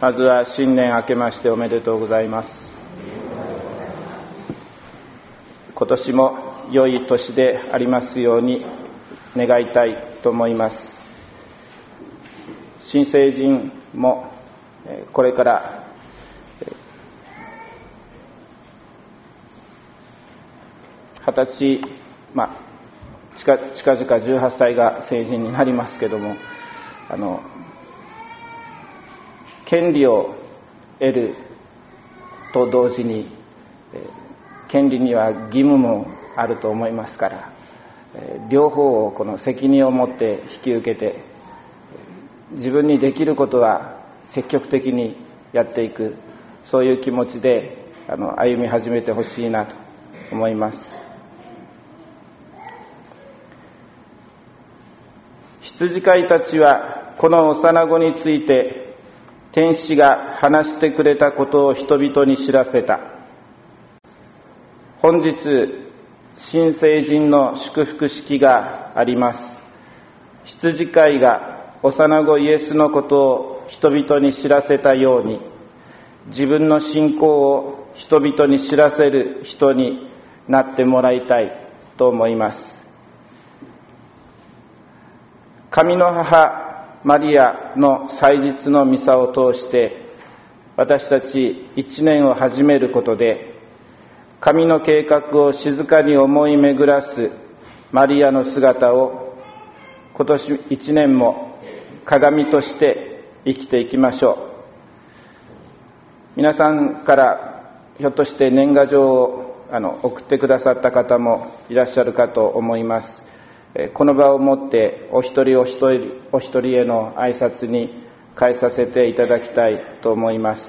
まずは新年明けましておめでとうございます。今年も良い年でありますように願いたいと思います。新成人もこれから20歳、近々18歳が成人になりますけども、権利を得ると同時に権利には義務もあると思いますから、両方をこの責任を持って引き受けて、自分にできることは積極的にやっていく、そういう気持ちで歩み始めてほしいなと思います。羊飼いたちはこの幼子について天使が話してくれたことを人々に知らせた。本日新成人の祝福式があります。羊飼いが幼子イエスのことを人々に知らせたように、自分の信仰を人々に知らせる人になってもらいたいと思います。神の母マリアの祭日のミサを通して私たち一年を始めることで、神の計画を静かに思い巡らすマリアの姿を今年一年も鏡として生きていきましょう。皆さんからひょっとして年賀状を送ってくださった方もいらっしゃるかと思います。この場をもってお一人お一人への挨拶に変えさせていただきたいと思います。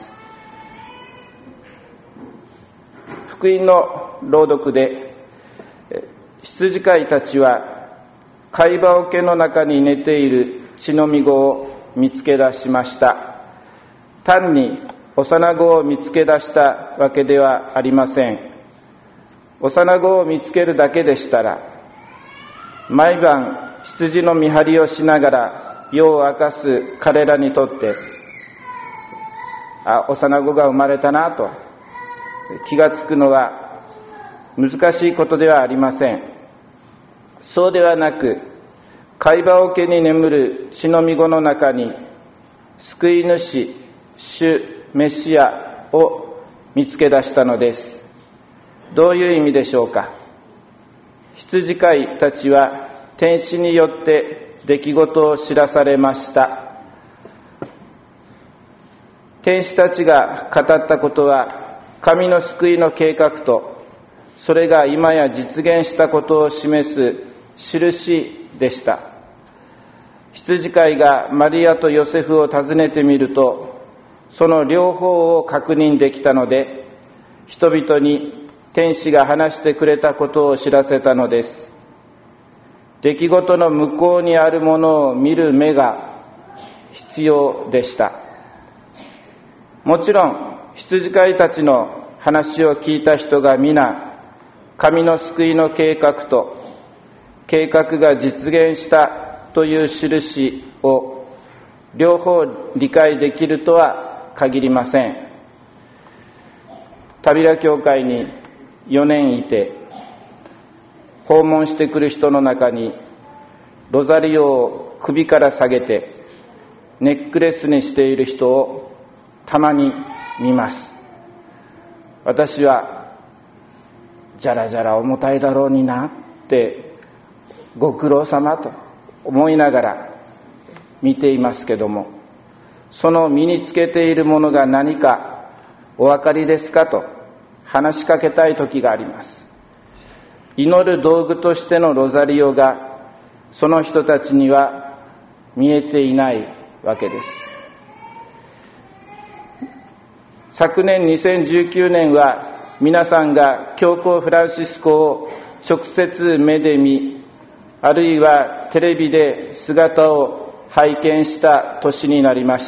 福音の朗読で、羊飼いたちは貝羽桶の中に寝ている血のみ子を見つけ出しました。単に幼子を見つけ出したわけではありません。幼子を見つけるだけでしたら、毎晩羊の見張りをしながら夜を明かす彼らにとって、幼子が生まれたなと気がつくのは難しいことではありません。そうではなく、貝羽桶に眠る血のみ子の中に救い主、主メシアを見つけ出したのです。どういう意味でしょうか。羊飼いたちは天使によって出来事を知らされました。天使たちが語ったことは神の救いの計画と、それが今や実現したことを示す印でした。羊飼いがマリアとヨセフを訪ねてみると、その両方を確認できたので、人々に天使が話してくれたことを知らせたのです。出来事の向こうにあるものを見る目が必要でした。もちろん羊飼いたちの話を聞いた人が皆、神の救いの計画と計画が実現したという印を両方理解できるとは限りません。タビラ教会に4年いて、訪問してくる人の中にロザリオを首から下げてネックレスにしている人をたまに見ます。私はじゃらじゃら重たいだろうになってご苦労様と思いながら見ていますけども、その身につけているものが何かお分かりですかと話しかけたい時があります。祈る道具としてのロザリオがその人たちには見えていないわけです。昨年2019年は皆さんが教皇フランシスコを直接目で見、あるいはテレビで姿を拝見した年になりました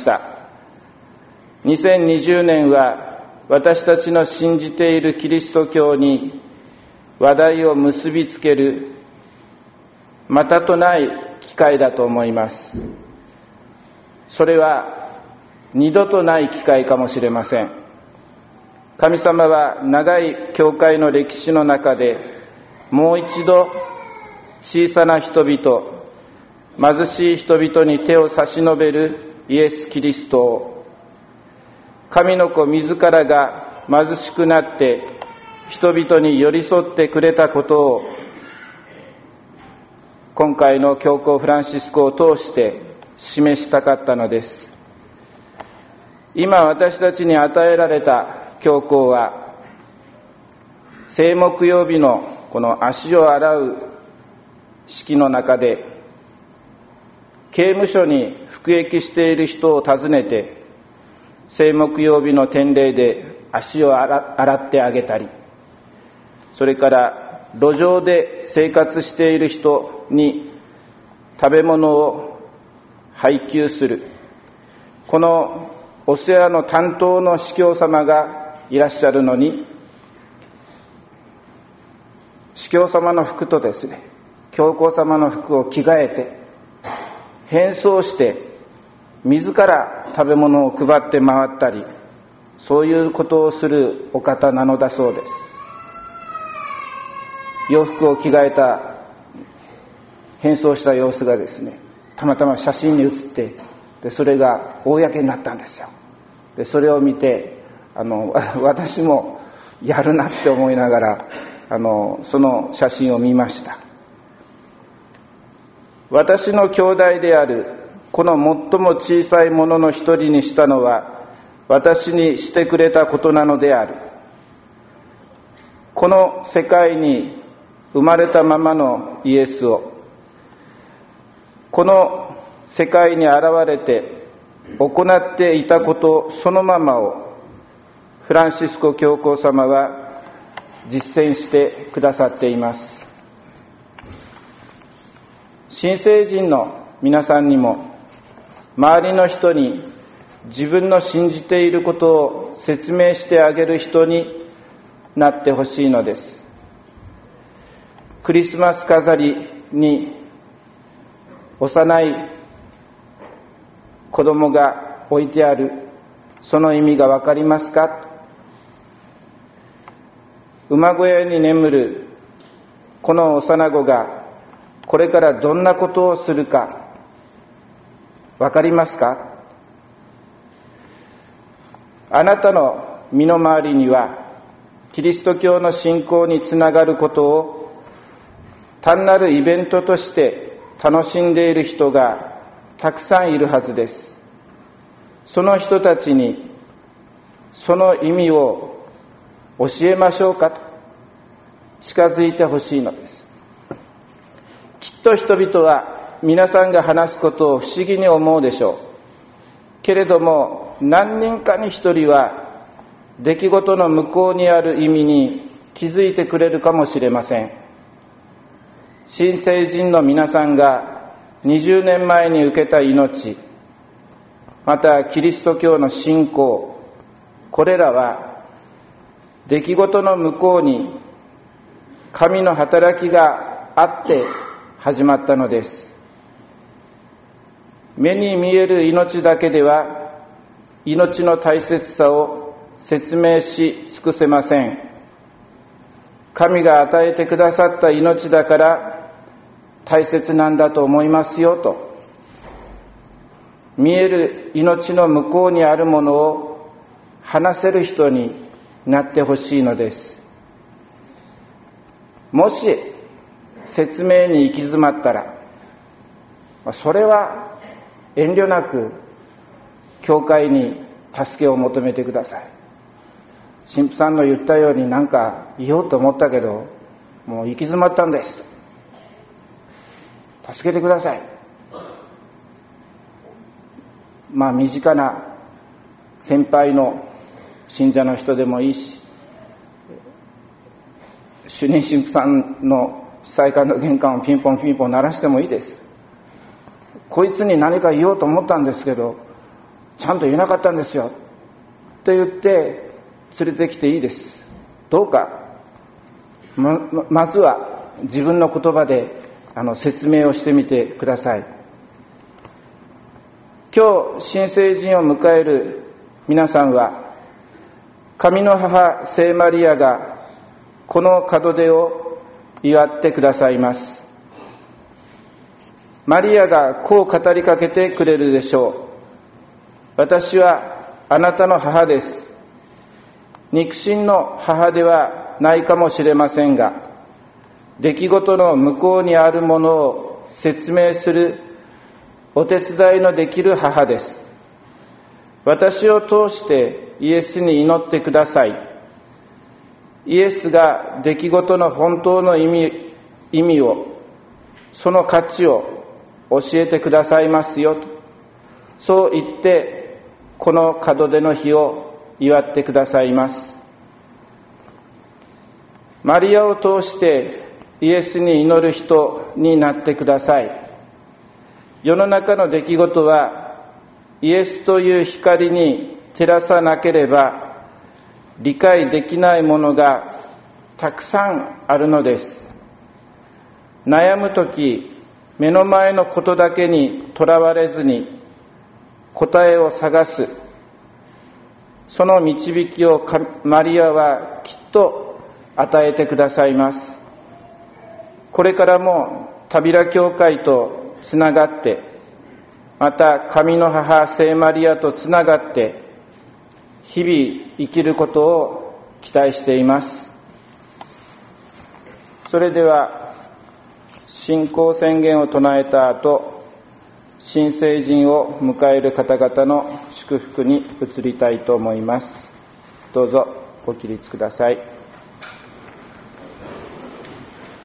。2020年は私たちの信じているキリスト教に話題を結びつけるまたとない機会だと思います。それは二度とない機会かもしれません。神様は長い教会の歴史の中で、もう一度小さな人々、貧しい人々に手を差し伸べるイエス・キリストを、神の子自らが貧しくなって人々に寄り添ってくれたことを、今回の教皇フランシスコを通して示したかったのです。今私たちに与えられた教皇は、聖木曜日のこの足を洗う式の中で、刑務所に服役している人を訪ねて、聖木曜日の典礼で足を洗ってあげたり、それから路上で生活している人に食べ物を配給する、このお世話の担当の司教様がいらっしゃるのに、司教様の服とですね、教皇様の服を着替えて変装して自ら食べ物を配って回ったり、そういうことをするお方なのだそうです。洋服を着替えた変装した様子がですね、たまたま写真に写って、でそれが公になったんですよ。でそれを見て私もやるなって思いながらその写真を見ました。私の兄弟であるこの最も小さいものの一人にしたのは、私にしてくれたことなのである。この世界に生まれたままのイエスを、この世界に現れて行っていたことそのままを、フランシスコ教皇様は実践してくださっています。新成人の皆さんにも、周りの人に自分の信じていることを説明してあげる人になってほしいのです。クリスマス飾りに幼い子供が置いてある、その意味がわかりますか？馬小屋に眠るこの幼子がこれからどんなことをするかわかりますか？あなたの身の回りにはキリスト教の信仰につながることを単なるイベントとして楽しんでいる人がたくさんいるはずです。その人たちにその意味を教えましょうかと近づいてほしいのです。きっと人々は皆さんが話すことを不思議に思うでしょう。けれども何人かに一人は出来事の向こうにある意味に気づいてくれるかもしれません。新成人の皆さんが20年前に受けた命、またキリスト教の信仰、これらは出来事の向こうに神の働きがあって始まったのです。目に見える命だけでは命の大切さを説明し尽くせません。神が与えてくださった命だから大切なんだと思いますよと、見える命の向こうにあるものを話せる人になってほしいのです。もし説明に行き詰まったら、それは遠慮なく教会に助けを求めてください。神父さんの言ったように何か言おうと思ったけどもう行き詰まったんです、助けてください。身近な先輩の信者の人でもいいし、主任神父さんの司祭官の玄関をピンポンピンポン鳴らしてもいいです。こいつに何か言おうと思ったんですけどちゃんと言えなかったんですよって言って連れてきていいです。どうか まずは自分の言葉で説明をしてみてください。 今日新成人を迎える皆さんは、神の母聖マリアがこの門出を祝ってくださいます。マリアがこう語りかけてくれるでしょう。私はあなたの母です。肉親の母ではないかもしれませんが、出来事の向こうにあるものを説明するお手伝いのできる母です。私を通してイエスに祈ってください。イエスが出来事の本当の意味を、その価値を教えてくださいますよと、そう言ってこの門出の日を祝ってくださいます。マリアを通してイエスに祈る人になってください。世の中の出来事はイエスという光に照らさなければ理解できないものがたくさんあるのです。悩むとき、目の前のことだけにとらわれずに答えを探す、その導きをマリアはきっと与えてくださいます。これからもタビラ教会とつながって、また神の母聖マリアとつながって日々生きることを期待しています。それでは信仰宣言を唱えた後、新成人を迎える方々の祝福に移りたいと思います。どうぞご起立ください。